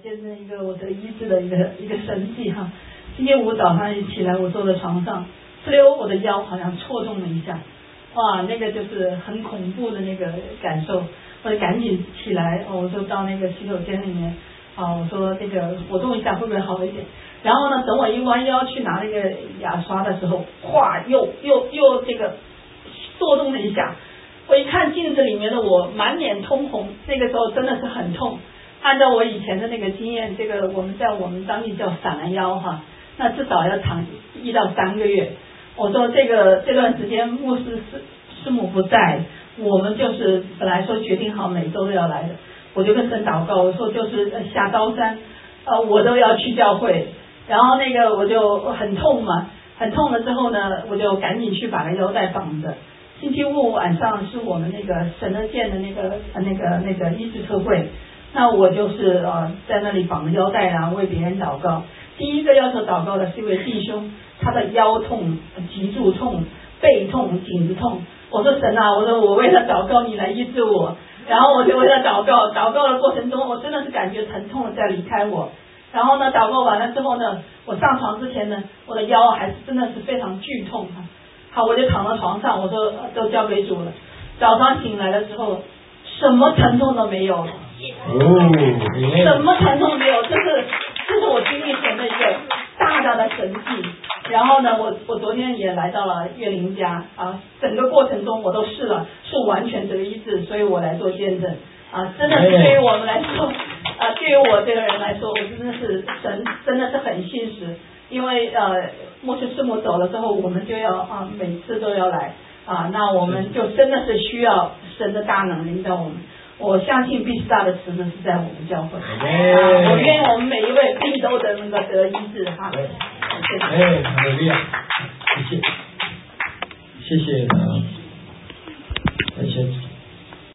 见证一个我得医治的一个神迹哈。星期五早上一起来，我坐在床上，我的腰好像戳中了一下，哇，那个就是很恐怖的那个感受，我就赶紧起来，我说到那个洗手间里面，我说这个活动一下会不会好一点？然后呢，等我一弯腰去拿那个牙刷的时候，哗，又这个跺动了一下。我一看镜子里面的我，满脸通红，那个时候真的是很痛。按照我以前的那个经验，这个我们当地叫散了腰哈，那至少要躺1到3个月。我说这段时间牧师师母不在，我们就是本来说决定好每周都要来的，我就跟神祷告，我说就是下高山，我都要去教会。然后那个我就很痛嘛，很痛了之后呢，我就赶紧去把个腰带绑着。星期五晚上是我们那个神乐殿的那个医治特会，那我就是在那里绑着腰带啊，为别人祷告。第一个要求祷告的是一位弟兄，他的腰痛、脊柱痛、背痛、颈子痛。我说神啊，我说我为了祷告你来医治我，然后我就为了祷告的过程中，我真的是感觉疼痛在离开我。然后呢，祷告完了之后呢，我上床之前呢，我的腰还是真的是非常剧痛哈。好，我就躺在床上，我说都交给主了。早上醒来的时候，什么疼痛都没有了，什么疼痛没有，这是我经历神的一个大的神迹。然后呢，我昨天也来到了岳林家啊，整个过程中我都试了，是完全得医治，所以我来做见证啊，真的是对于我们来说对于我这个人来说，我真的是神真的是很信实。因为牧师师母走了之后，我们就要每次都要来那我们就真的是需要神的大能领导我们。我相信必须大的池子是在我们教会我愿我们每一位必都能够得医治哈。 好的，谢谢，谢谢